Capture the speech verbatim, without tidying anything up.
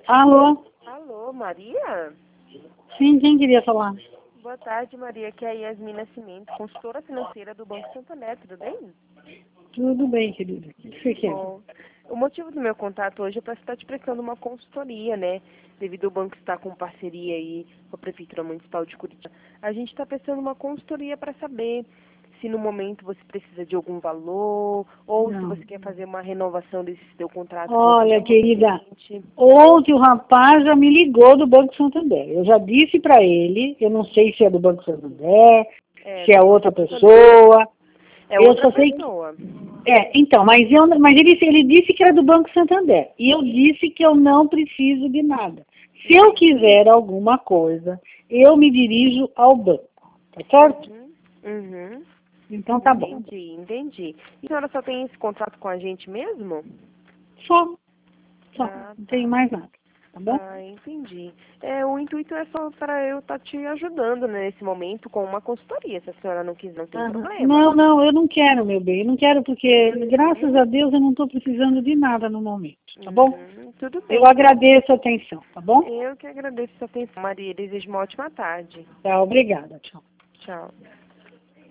Alô? Alô, Maria? Sim, quem queria falar? Boa tarde, Maria. Aqui é a Yasmin Nascimento, consultora financeira do Banco Santander, tudo bem? Tudo bem, querida. O que você quer? Bom, o motivo do meu contato hoje é para estar te prestando uma consultoria, né? Devido ao banco estar com parceria aí com a Prefeitura Municipal de Curitiba. A gente está prestando uma consultoria para saber se no momento você precisa de algum valor ou se Não. você quer fazer uma renovação desse seu contrato. que você Olha, já querida, tem. ontem o rapaz já me ligou do Banco Santander. Eu já disse para ele, eu não sei se é do Banco Santander, É, se é do outra Banco Santander. pessoa. É Eu outra só sei que... pessoa. É, então, mas, eu, mas ele, ele disse que era do Banco Santander. E eu disse que eu não preciso de nada. Se eu quiser alguma coisa, eu me dirijo ao banco. Tá certo? Uhum. Uhum. Então tá bom. Entendi, entendi. E a senhora só tem esse contrato com a gente mesmo? Só. Só. Ah, Não tá. tenho mais nada. Tá bom? Ah, entendi. É, o intuito é só para eu estar te ajudando, né, nesse momento com uma consultoria. Se a senhora não quiser, não tem Aham. problema. Não, não, eu não quero, meu bem. Eu não quero porque, graças a Deus, eu não estou precisando de nada no momento. Tá bom? Uhum. Tudo Eu bem. agradeço a atenção. Tá bom? Eu que agradeço a sua atenção, Maria. Desejo uma ótima tarde. Tá, obrigada. Tchau. Tchau.